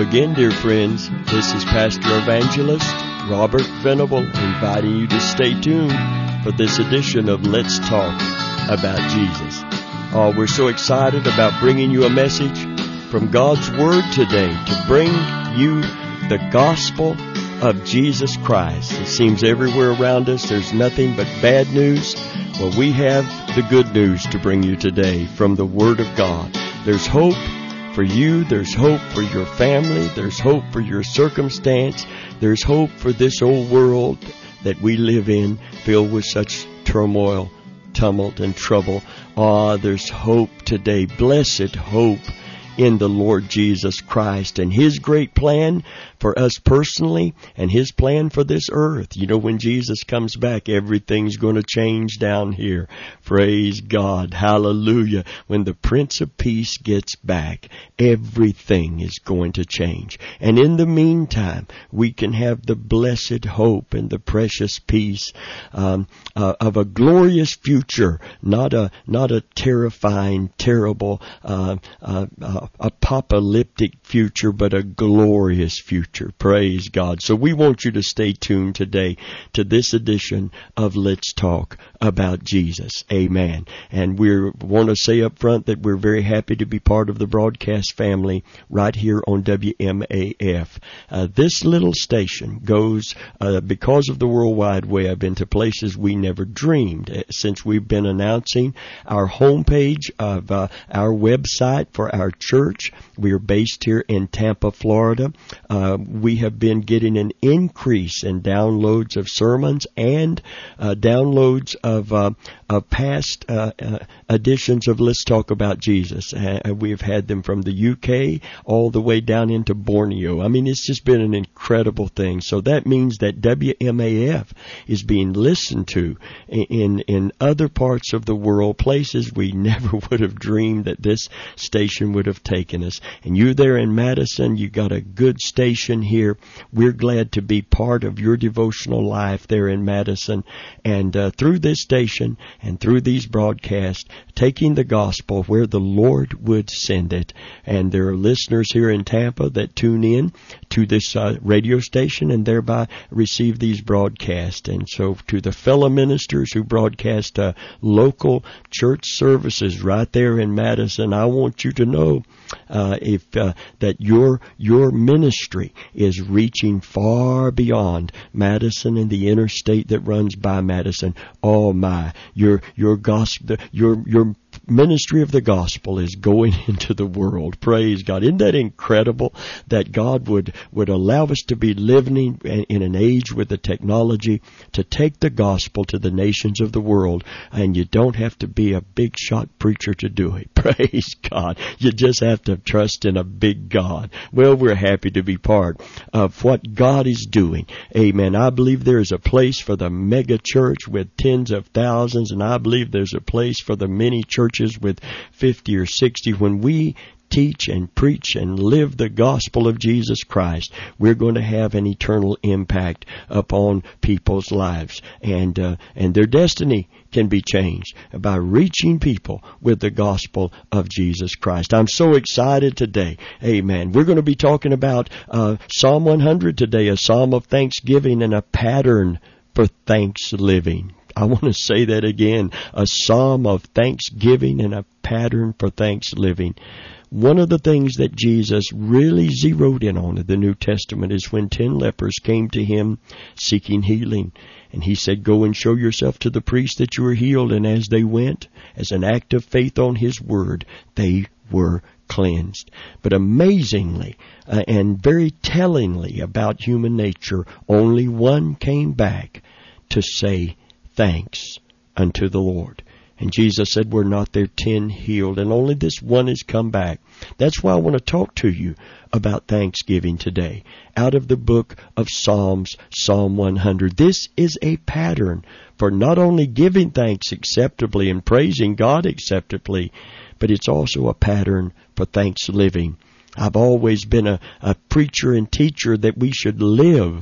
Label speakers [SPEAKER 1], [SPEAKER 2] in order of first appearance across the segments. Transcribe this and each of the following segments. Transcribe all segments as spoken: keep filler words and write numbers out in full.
[SPEAKER 1] again, dear friends. This is Pastor Evangelist Robert Venable inviting you to stay tuned for this edition of Let's Talk About Jesus. Oh, we're so excited about bringing you a message from God's Word today to bring you the gospel of Jesus Christ. It seems everywhere around us there's nothing but bad news. Well, we have the good news to bring you today from the Word of God. There's hope for you. There's hope for your family. There's hope for your circumstance. There's hope for this old world that we live in, filled with such turmoil, tumult, and trouble. Ah, there's hope today. Blessed hope in the Lord Jesus Christ and His great plan for us personally and His plan for this earth. You know, when Jesus comes back, everything's going to change down here. Praise God. Hallelujah. When the Prince of Peace gets back, everything is going to change. And in the meantime, we can have the blessed hope and the precious peace um, uh, of a glorious future, not a not a terrifying, terrible, uh, uh, uh, apocalyptic future, but a glorious future. Praise God. So we want you to stay tuned today to this edition of Let's Talk About Jesus. Amen. And we want to say up front that we're very happy to be part of the broadcast family right here on W M A F. Uh, this little station goes, uh, because of the World Wide Web, into places we never dreamed. Uh, since we've been announcing our homepage of uh, our website for our church, Church. We are based here in Tampa, Florida. Uh, we have been getting an increase in downloads of sermons and uh, downloads of, uh, of past uh, uh, editions of Let's Talk About Jesus. Uh, we've had them from the U K all the way down into Borneo. I mean, it's just been an incredible thing. So that means that W M A F is being listened to in, in other parts of the world, places we never would have dreamed that this station would have taken us. And you there in Madison, you got a good station here. We're glad to be part of your devotional life there in Madison. And uh, through this station and through these broadcasts, taking the gospel where the Lord would send it. And there are listeners here in Tampa that tune in to this uh, radio station and thereby receive these broadcasts. And so to the fellow ministers who broadcast uh, local church services right there in Madison, I want you to know Uh, if uh, that your your ministry is reaching far beyond Madison and the interstate that runs by Madison. Oh my, your your gospel, your your ministry of the gospel is going into the world. Praise God. Isn't that incredible that God would, would allow us to be living in, in an age with the technology to take the gospel to the nations of the world, and you don't have to be a big shot preacher to do it. Praise God. You just have to trust in a big God. Well, we're happy to be part of what God is doing. Amen. I believe there is a place for the mega church with tens of thousands, and I believe there's a place for the mini churches with fifty or sixty. When we teach and preach and live the gospel of Jesus Christ, we're going to have an eternal impact upon people's lives, and uh, and their destiny can be changed by reaching people with the gospel of Jesus Christ. I'm so excited today. Amen. We're going to be talking about uh, Psalm one hundred today, a psalm of thanksgiving and a pattern for thanks living. I want to say that again, a psalm of thanksgiving and a pattern for thanks living. One of the things that Jesus really zeroed in on in the New Testament is when ten lepers came to Him seeking healing. And He said, go and show yourself to the priest that you are healed. And as they went, as an act of faith on His word, they were cleansed. But amazingly uh, and very tellingly about human nature, only one came back to say thanks unto the Lord. And Jesus said, we're not there ten healed, and only this one has come back. That's why I want to talk to you about Thanksgiving today. Out of the book of Psalms, Psalm one hundred. This is a pattern for not only giving thanks acceptably and praising God acceptably, but it's also a pattern for thanks living. I've always been a, a preacher and teacher that we should live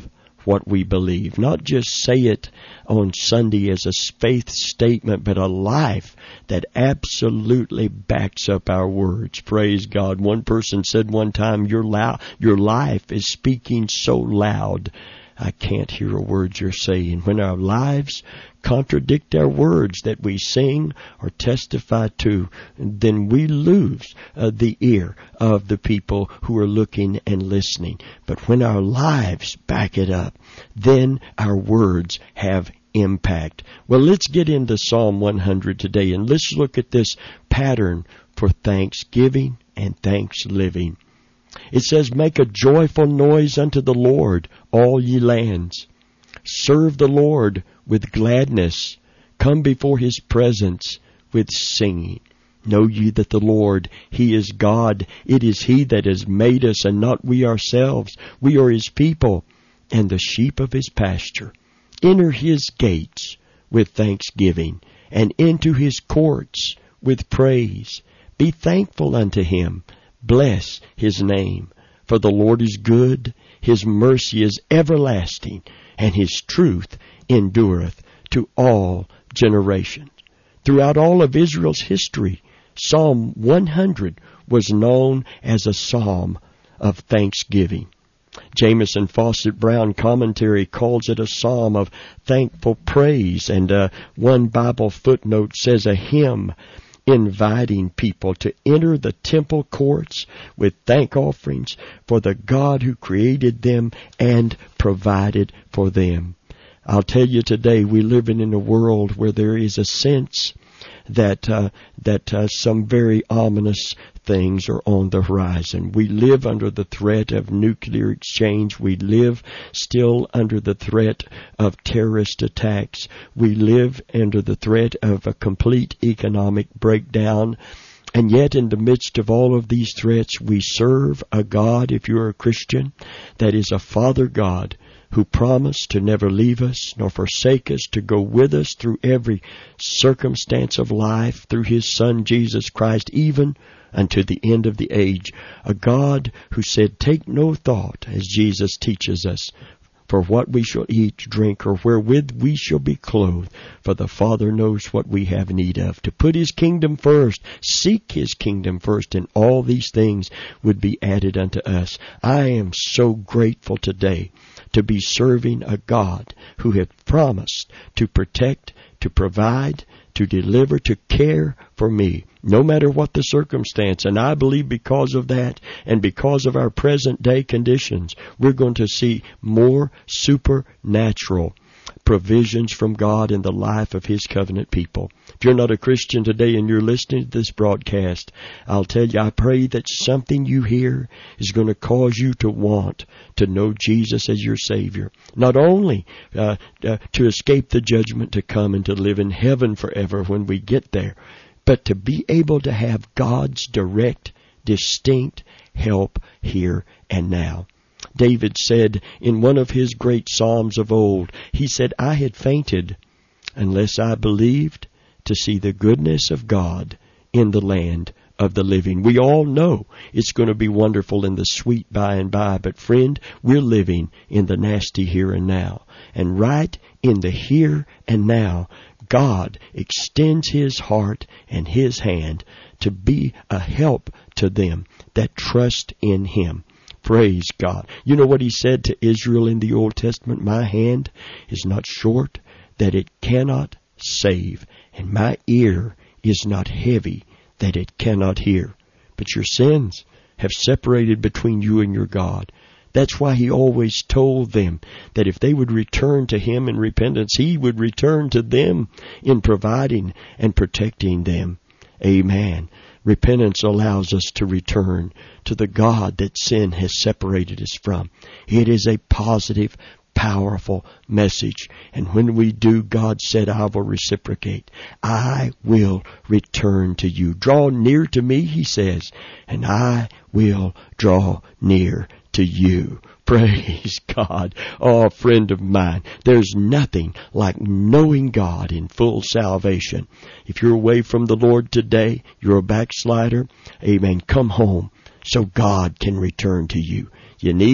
[SPEAKER 1] what we believe. Not just say it on Sunday as a faith statement, but a life that absolutely backs up our words. Praise God. One person said one time, your loud, your life is speaking so loud, I can't hear a word you're saying. When our lives contradict our words that we sing or testify to, then we lose uh, the ear of the people who are looking and listening. But when our lives back it up, then our words have impact. Well, let's get into Psalm one hundred today, and let's look at this pattern for thanksgiving and thanks living. It says, make a joyful noise unto the Lord, all ye lands. Serve the Lord with gladness. Come before his presence with singing. Know ye that the Lord, he is God. It is he that has made us, and not we ourselves. We are his people, and the sheep of his pasture. Enter his gates with thanksgiving, and into his courts with praise. Be thankful unto him. Bless his name. For the Lord is good, his mercy is everlasting, and his truth endureth to all generations. Throughout all of Israel's history, Psalm one hundred was known as a psalm of thanksgiving. Jamieson Fawcett Brown commentary calls it a psalm of thankful praise, and uh, one Bible footnote says a hymn inviting people to enter the temple courts with thank offerings for the God who created them and provided for them. I'll tell you today, we live in a world where there is a sense that uh, that uh, some very ominous things are on the horizon. We live under the threat of nuclear exchange. We live still under the threat of terrorist attacks. We live under the threat of a complete economic breakdown. And yet in the midst of all of these threats, we serve a God, if you're a Christian, that is a Father God, who promised to never leave us nor forsake us, to go with us through every circumstance of life, through his Son Jesus Christ, even unto the end of the age. A God who said, take no thought, as Jesus teaches us, for what we shall eat, drink, or wherewith we shall be clothed. For the Father knows what we have need of. To put his kingdom first, seek his kingdom first, and all these things would be added unto us. I am so grateful today to be serving a God who had promised to protect, to provide, to deliver, to care for me, no matter what the circumstance. And I believe because of that, and because of our present day conditions, we're going to see more supernatural provisions from God in the life of his covenant people. If you're not a Christian today and you're listening to this broadcast, I'll tell you, I pray that something you hear is going to cause you to want to know Jesus as your Savior. Not only uh, uh, to escape the judgment to come and to live in heaven forever when we get there, but to be able to have God's direct, distinct help here and now. David said in one of his great psalms of old, he said, I had fainted unless I believed to see the goodness of God in the land of the living. We all know it's going to be wonderful in the sweet by and by, but friend, we're living in the nasty here and now. And right in the here and now, God extends his heart and his hand to be a help to them that trust in him. Praise God. You know what he said to Israel in the Old Testament? My hand is not short that it cannot save, and my ear is not heavy that it cannot hear. But your sins have separated between you and your God. That's why he always told them that if they would return to him in repentance, he would return to them in providing and protecting them. Amen. Repentance allows us to return to the God that sin has separated us from. It is a positive, powerful message. And when we do, God said, I will reciprocate. I will return to you. Draw near to me, he says, and I will draw near to you. Praise God. Oh, friend of mine, there's nothing like knowing God in full salvation. If you're away from the Lord today, you're a backslider, amen, come home so God can return to you. You need him.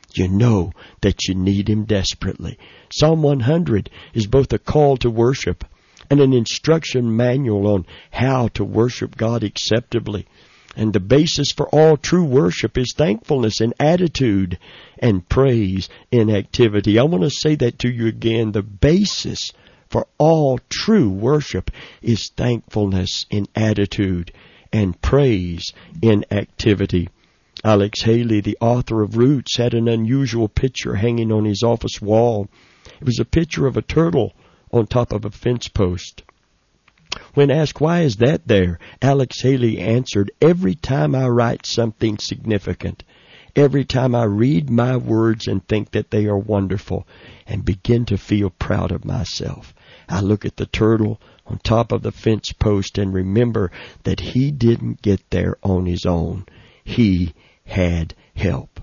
[SPEAKER 1] You know that you need Him desperately. Psalm one hundred is both a call to worship and an instruction manual on how to worship God acceptably. And the basis for all true worship is thankfulness in attitude and praise in activity. I want to say that to you again. The basis for all true worship is thankfulness in attitude and praise in activity. Alex Haley, the author of Roots, had an unusual picture hanging on his office wall. It was a picture of a turtle on top of a fence post. When asked, why is that there? Alex Haley answered, every time I write something significant, every time I read my words and think that they are wonderful and begin to feel proud of myself, I look at the turtle on top of the fence post and remember that he didn't get there on his own. He had help.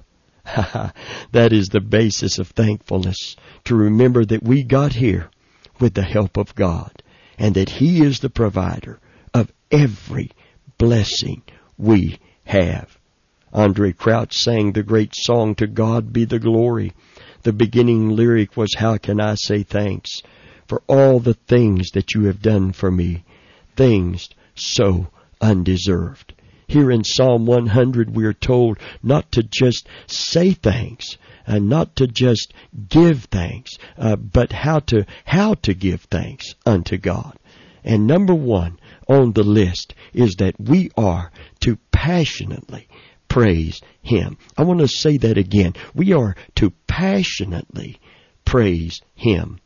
[SPEAKER 1] That is the basis of thankfulness, to remember that we got here with the help of God, and that He is the provider of every blessing we have. Andre Crouch sang the great song, To God Be the Glory. The beginning lyric was, how can I say thanks for all the things that you have done for me, things so undeserved. Here in Psalm one hundred we are told not to just say thanks, and not to just give thanks, uh, but how to how to give thanks unto God. And number one on the list is that we are to passionately praise Him. I want to say that again. We are to passionately praise Him.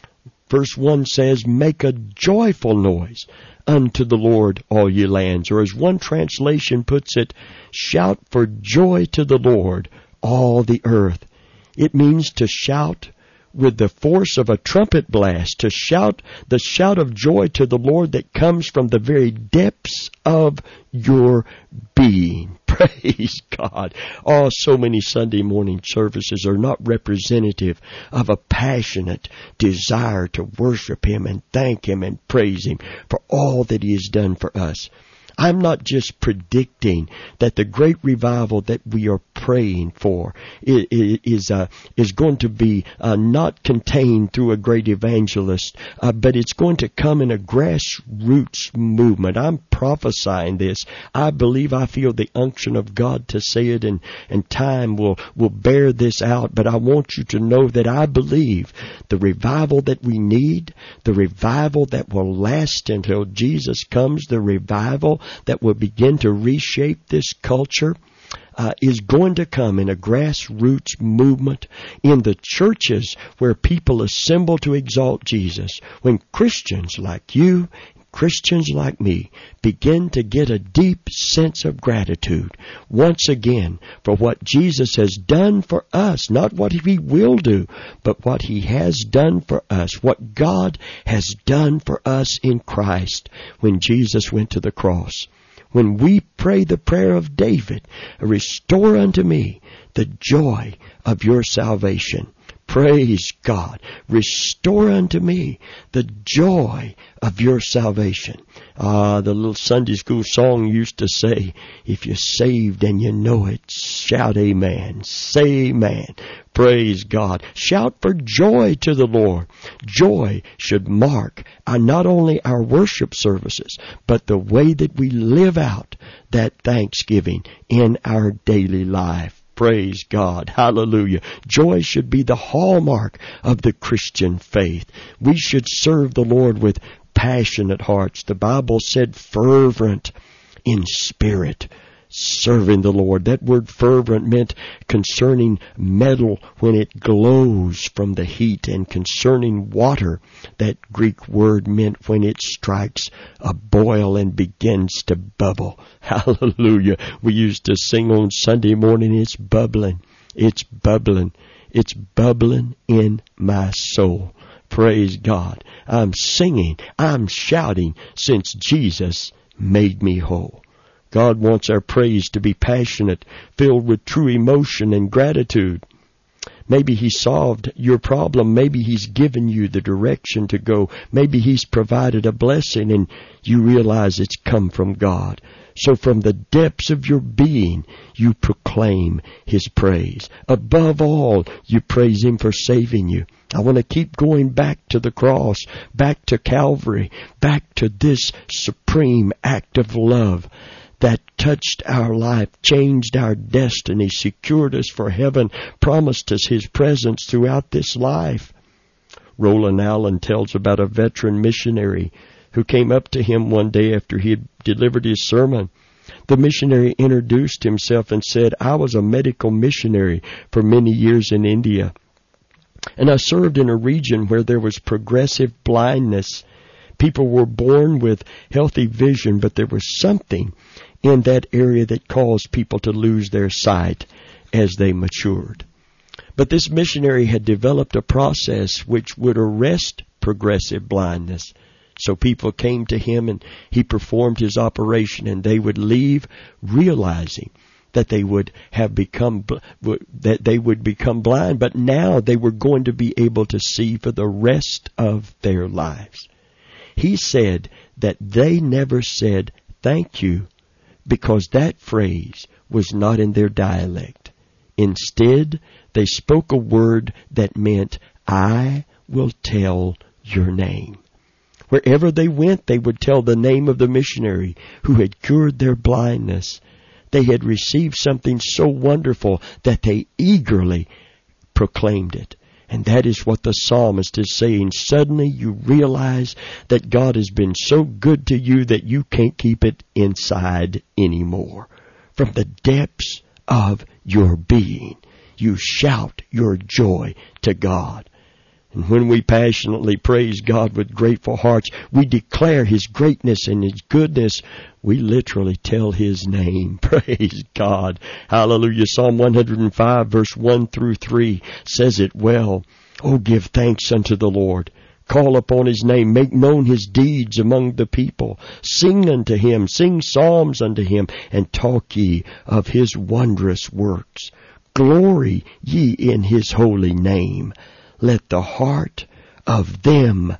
[SPEAKER 1] Verse one says, make a joyful noise unto the Lord, all ye lands. Or as one translation puts it, shout for joy to the Lord, all the earth. It means to shout with the force of a trumpet blast, to shout the shout of joy to the Lord that comes from the very depths of your being. Praise God. Oh, so many Sunday morning services are not representative of a passionate desire to worship Him and thank Him and praise Him for all that He has done for us. I'm not just predicting that the great revival that we are praying for is uh, is going to be uh, not contained through a great evangelist, uh, but it's going to come in a grassroots movement. I'm prophesying this. I believe I feel the unction of God to say it, and, and time will, will bear this out. But I want you to know that I believe the revival that we need, the revival that will last until Jesus comes, the revival that will begin to reshape this culture, uh, is going to come in a grassroots movement in the churches where people assemble to exalt Jesus. When Christians like you, Christians like me, begin to get a deep sense of gratitude once again for what Jesus has done for us, not what He will do, but what He has done for us, what God has done for us in Christ when Jesus went to the cross. When we pray the prayer of David, restore unto me the joy of your salvation. Praise God. Restore unto me the joy of your salvation. Ah, the little Sunday school song used to say, if you're saved and you know it, shout amen. Say amen. Praise God. Shout for joy to the Lord. Joy should mark our, not only our worship services, but the way that we live out that thanksgiving in our daily life. Praise God. Hallelujah. Joy should be the hallmark of the Christian faith. We should serve the Lord with passionate hearts. The Bible said fervent in spirit, serving the Lord. That word fervent meant concerning metal when it glows from the heat, and concerning water, that Greek word meant when it strikes a boil and begins to bubble. Hallelujah. We used to sing on Sunday morning, it's bubbling, it's bubbling, it's bubbling in my soul. Praise God. I'm singing, I'm shouting since Jesus made me whole. God wants our praise to be passionate, filled with true emotion and gratitude. Maybe He solved your problem. Maybe He's given you the direction to go. Maybe He's provided a blessing and you realize it's come from God. So from the depths of your being, you proclaim His praise. Above all, you praise Him for saving you. I want to keep going back to the cross, back to Calvary, back to this supreme act of love that touched our life, changed our destiny, secured us for heaven, promised us His presence throughout this life. Roland Allen tells about a veteran missionary who came up to him one day after he had delivered his sermon. The missionary introduced himself and said, "I was a medical missionary for many years in India, and I served in a region where there was progressive blindness. People were born with healthy vision, but there was something in that area that caused people to lose their sight as they matured. But this missionary had developed a process which would arrest progressive blindness. So people came to him and he performed his operation, and they would leave realizing that they would have become that they would become blind, but now they were going to be able to see for the rest of their lives." He said that they never said thank you because that phrase was not in their dialect. Instead, they spoke a word that meant, "I will tell your name." Wherever they went, they would tell the name of the missionary who had cured their blindness. They had received something so wonderful that they eagerly proclaimed it. And that is what the psalmist is saying. Suddenly you realize that God has been so good to you that you can't keep it inside anymore. From the depths of your being, you shout your joy to God. And when we passionately praise God with grateful hearts, we declare His greatness and His goodness. We literally tell His name. Praise God. Hallelujah. Psalm one hundred five verse one through three says it well. "Oh, give thanks unto the Lord. Call upon His name. Make known His deeds among the people. Sing unto Him. Sing psalms unto Him. And talk ye of His wondrous works. Glory ye in His holy name. Let the heart of them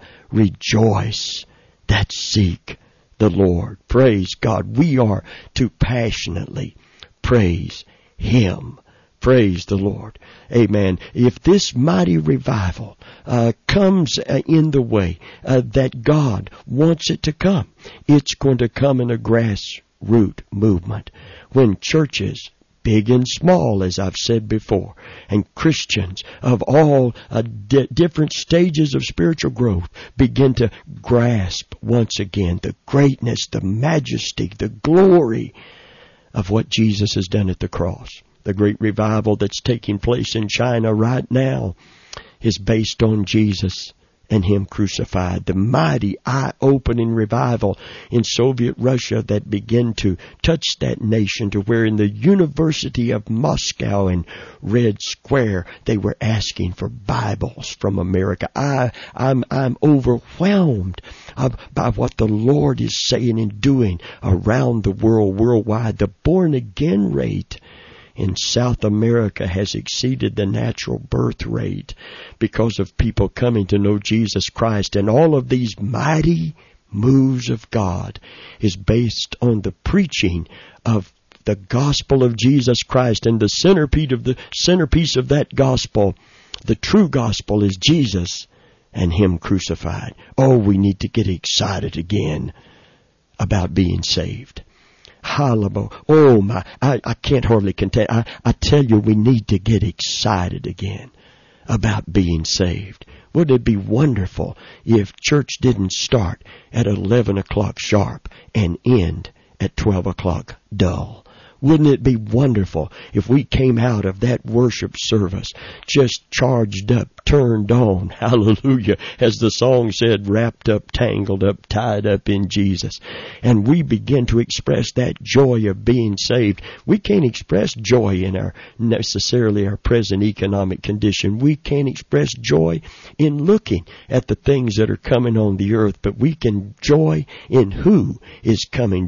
[SPEAKER 1] rejoice that seek the Lord." Praise God. We are to passionately praise Him. Praise the Lord. Amen. If this mighty revival uh, comes uh, in the way uh, that God wants it to come, it's going to come in a grassroots movement when churches, big and small, as I've said before, and Christians of all uh, di- different stages of spiritual growth begin to grasp once again the greatness, the majesty, the glory of what Jesus has done at the cross. The great revival that's taking place in China right now is based on Jesus and Him crucified. The mighty eye-opening revival in Soviet Russia that began to touch that nation to where in the University of Moscow in Red Square they were asking for Bibles from America. I, I'm, I'm overwhelmed of, by what the Lord is saying and doing around the world, worldwide. The born-again rate in South America has exceeded the natural birth rate because of people coming to know Jesus Christ. And all of these mighty moves of God is based on the preaching of the gospel of Jesus Christ. And the centerpiece of the centerpiece of that gospel, the true gospel, is Jesus and Him crucified. Oh, we need to get excited again about being saved. Hallelujah. Oh my, I, I can't hardly contain. I, I tell you, we need to get excited again about being saved. Wouldn't it be wonderful if church didn't start at eleven o'clock sharp and end at twelve o'clock dull? Wouldn't it be wonderful if we came out of that worship service just charged up, turned on, hallelujah, as the song said, wrapped up, tangled up, tied up in Jesus. And we begin to express that joy of being saved. We can't express joy in our necessarily our present economic condition. We can't express joy in looking at the things that are coming on the earth, but we can joy in who is coming back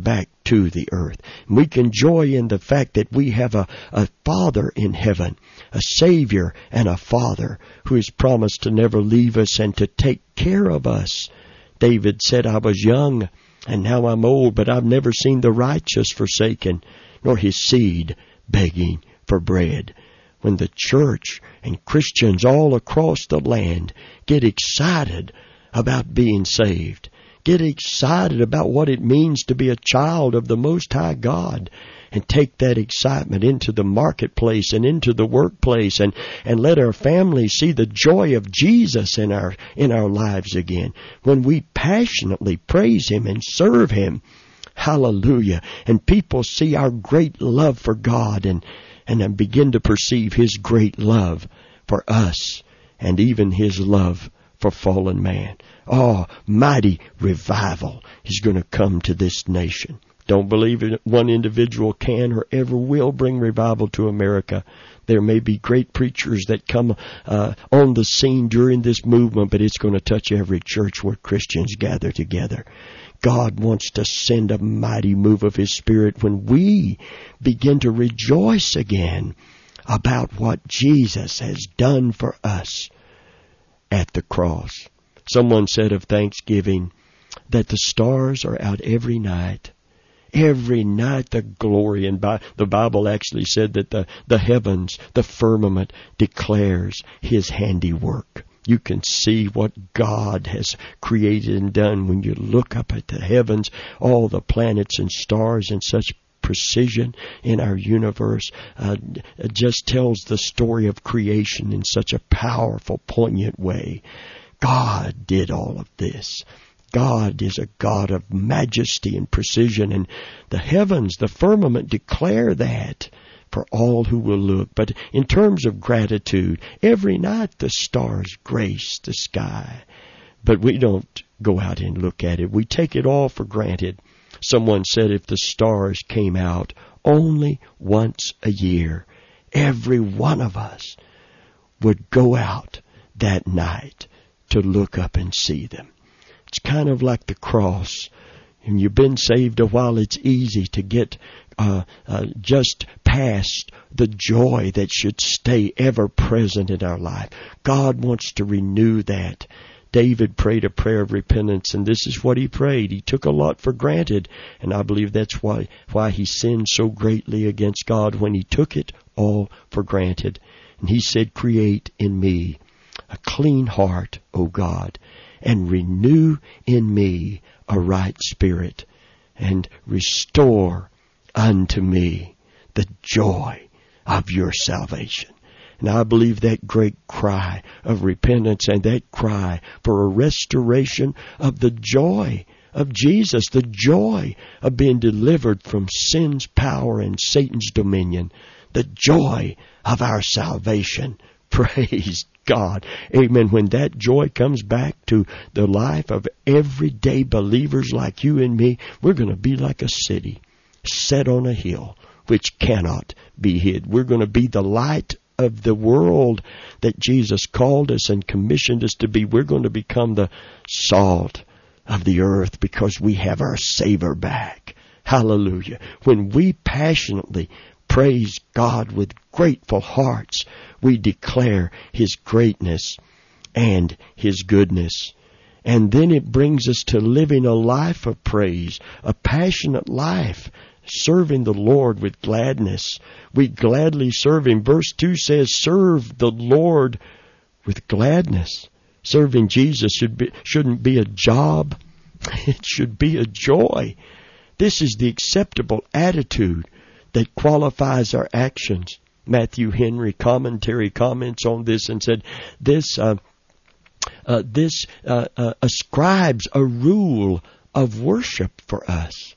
[SPEAKER 1] to the earth. We can joy in the fact that we have a, a Father in heaven, a Savior and a Father who has promised to never leave us and to take care of us. David said, I was young and now I'm old, but I've never seen the righteous forsaken, nor his seed begging for bread. When the church and Christians all across the land get excited about being saved, get excited about what it means to be a child of the Most High God, and take that excitement into the marketplace and into the workplace, and, and let our families see the joy of Jesus in our, in our lives again. When we passionately praise Him and serve Him, hallelujah, and people see our great love for God and, and then begin to perceive His great love for us and even His love for fallen man. Oh, mighty revival is going to come to this nation. Don't believe it. One individual can or ever will bring revival to America. There may be great preachers that come uh, on the scene during this movement, but it's going to touch every church where Christians gather together. God wants to send a mighty move of His Spirit when we begin to rejoice again about what Jesus has done for us at the cross. Someone said of Thanksgiving that the stars are out every night. Every night the glory, and by, the Bible actually said that the, the heavens, the firmament declares His handiwork. You can see what God has created and done when you look up at the heavens, all the planets and stars in such precision in our universe. Uh, it just tells the story of creation in such a powerful, poignant way. God did all of this. God is a God of majesty and precision, and the heavens, the firmament declare that for all who will look. But in terms of gratitude, every night the stars grace the sky. But we don't go out and look at it. We take it all for granted. Someone said if the stars came out only once a year, every one of us would go out that night to look up and see them. It's kind of like the cross. When you've been saved a while, it's easy to get uh, uh, just past the joy that should stay ever present in our life. God wants to renew that. David prayed a prayer of repentance, and this is what he prayed. He took a lot for granted, and I believe that's why, why he sinned so greatly against God, when he took it all for granted. And he said, create in me a clean heart, O God, and renew in me a right spirit, and restore unto me the joy of your salvation. And I believe that great cry of repentance and that cry for a restoration of the joy of Jesus, the joy of being delivered from sin's power and Satan's dominion, the joy of our salvation. Praise God. Amen. When that joy comes back to the life of everyday believers like you and me, we're going to be like a city set on a hill which cannot be hid. We're going to be the light of the world that Jesus called us and commissioned us to be. We're going to become the salt of the earth because we have our savor back. Hallelujah. When we passionately praise God with grateful hearts, we declare His greatness and His goodness. And then it brings us to living a life of praise, a passionate life, serving the Lord with gladness. We gladly serve Him. Verse two says, serve the Lord with gladness. Serving Jesus should be, shouldn't be a job. It should be a joy. This is the acceptable attitude that qualifies our actions. Matthew Henry commentary comments on this and said, this uh, uh, this uh, uh, ascribes a rule of worship for us.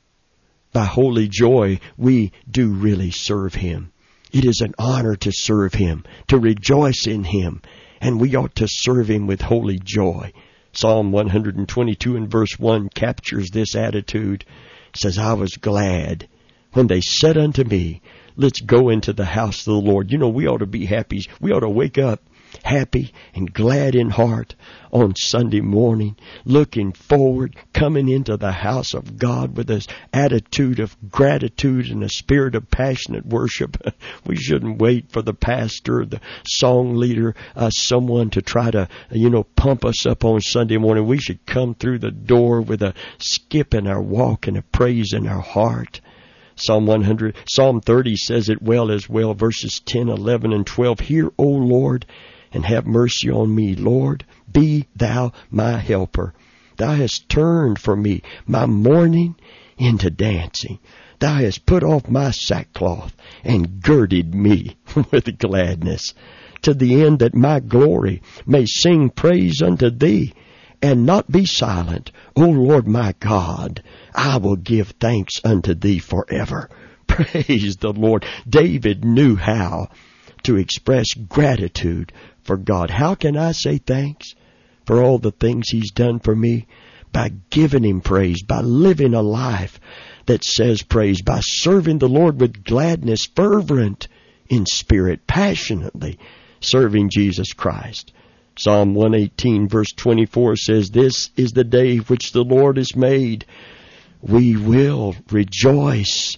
[SPEAKER 1] By holy joy, we do really serve Him. It is an honor to serve Him, to rejoice in Him, and we ought to serve Him with holy joy. Psalm one twenty-two and verse one captures this attitude. It says, I was glad when they said unto me, let's go into the house of the Lord. You know, we ought to be happy. We ought to wake up happy and glad in heart on Sunday morning, looking forward, coming into the house of God with this attitude of gratitude and a spirit of passionate worship. We shouldn't wait for the pastor, the song leader, uh, someone to try to, you know, pump us up on Sunday morning. We should come through the door with a skip in our walk and a praise in our heart. Psalm one hundred, Psalm thirty says it well as well, verses ten, eleven, and twelve. Hear, O Lord, and have mercy on me. Lord, be thou my helper. Thou hast turned for me my mourning into dancing. Thou hast put off my sackcloth and girded me with gladness, to the end that my glory may sing praise unto thee, and not be silent. O Lord my God, I will give thanks unto thee forever. Praise the Lord. David knew how to express gratitude for God. How can I say thanks for all the things he's done for me? By giving him praise, by living a life that says praise, by serving the Lord with gladness, fervent in spirit, passionately serving Jesus Christ. Psalm one eighteen verse twenty-four says, This is the day which the Lord has made. We will rejoice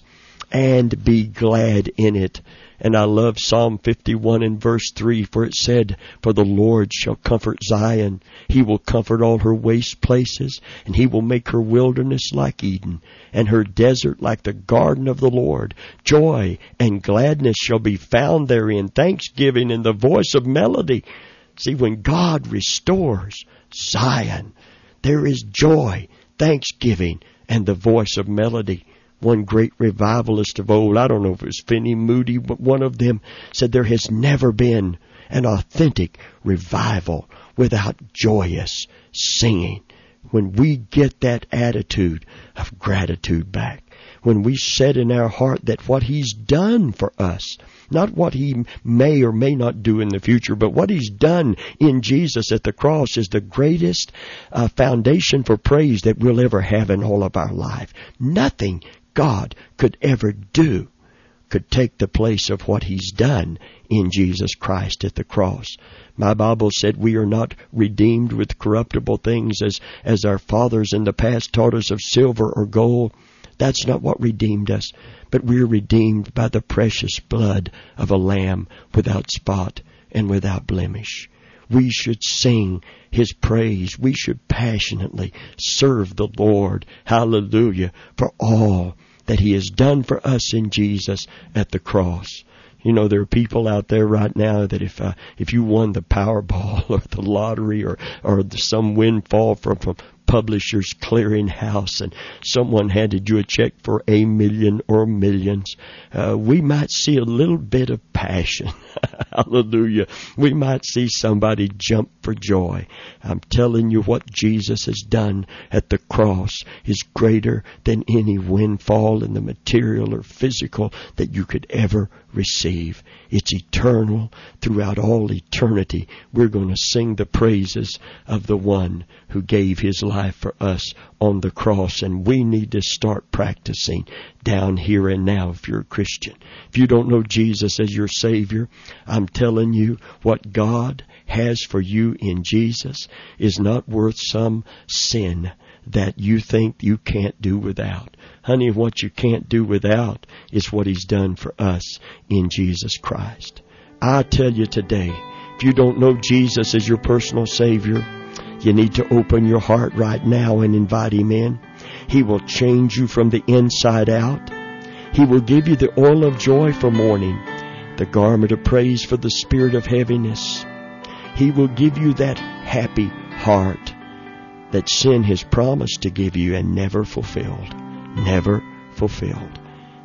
[SPEAKER 1] and be glad in it. And I love Psalm fifty-one and verse three, for it said, For the Lord shall comfort Zion. He will comfort all her waste places, and he will make her wilderness like Eden, and her desert like the garden of the Lord. Joy and gladness shall be found therein, thanksgiving and the voice of melody. See, when God restores Zion, there is joy, thanksgiving, and the voice of melody. One great revivalist of old, I don't know if it was Finney Moody, but one of them said there has never been an authentic revival without joyous singing. When we get that attitude of gratitude back, when we set in our heart that what he's done for us, not what he may or may not do in the future, but what he's done in Jesus at the cross is the greatest uh, foundation for praise that we'll ever have in all of our life. Nothing God could ever do could take the place of what he's done in Jesus Christ at the cross. My Bible said we are not redeemed with corruptible things as, as our fathers in the past taught us of silver or gold. That's not what redeemed us, but we're redeemed by the precious blood of a lamb without spot and without blemish. We should sing his praise. We should passionately serve the Lord. Hallelujah. For all that he has done for us in Jesus at the cross. You know, there are people out there right now that if uh, if you won the Powerball or the lottery or, or the, some windfall from, from Publishers Clearinghouse and someone handed you a check for a million or millions, uh, we might see a little bit of passion. Hallelujah. We might see somebody jump for joy. I'm telling you, what Jesus has done at the cross is greater than any windfall in the material or physical that you could ever receive. It's eternal. Throughout all eternity, we're going to sing the praises of the one who gave his life for us on the cross. And we need to start practicing down here and now if you're a Christian. If you don't know Jesus as your Savior, I'm telling you, what God has for you in Jesus is not worth some sin that you think you can't do without. Honey, what you can't do without is what he's done for us in Jesus Christ. I tell you today, if you don't know Jesus as your personal Savior, you need to open your heart right now and invite him in. He will change you from the inside out. He will give you the oil of joy for mourning, the garment of praise for the spirit of heaviness. He will give you that happy heart that sin has promised to give you and never fulfilled. Never fulfilled.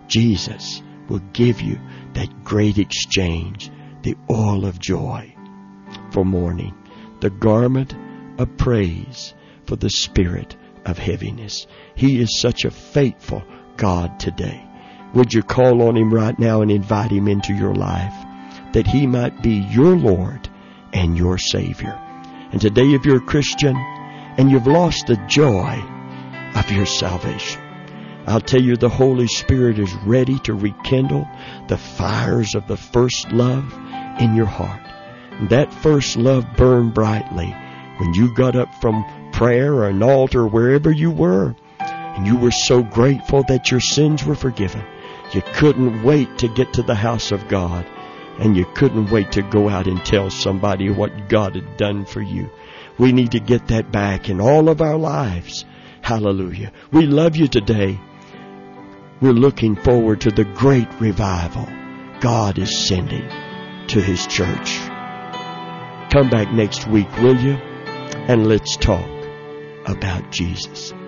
[SPEAKER 1] Jesus will give you that great exchange, the oil of joy for mourning, the garment of praise for the spirit of heaviness. He is such a faithful God today. Would you call on him right now and invite him into your life that he might be your Lord and your Savior? And today, if you're a Christian and you've lost the joy of your salvation, I'll tell you, the Holy Spirit is ready to rekindle the fires of the first love in your heart. That first love burned brightly when you got up from prayer or an altar, wherever you were, and you were so grateful that your sins were forgiven. You couldn't wait to get to the house of God, and you couldn't wait to go out and tell somebody what God had done for you. We need to get that back in all of our lives. Hallelujah. We love you today. We're looking forward to the great revival God is sending to His church. Come back next week, will you? And let's talk about Jesus.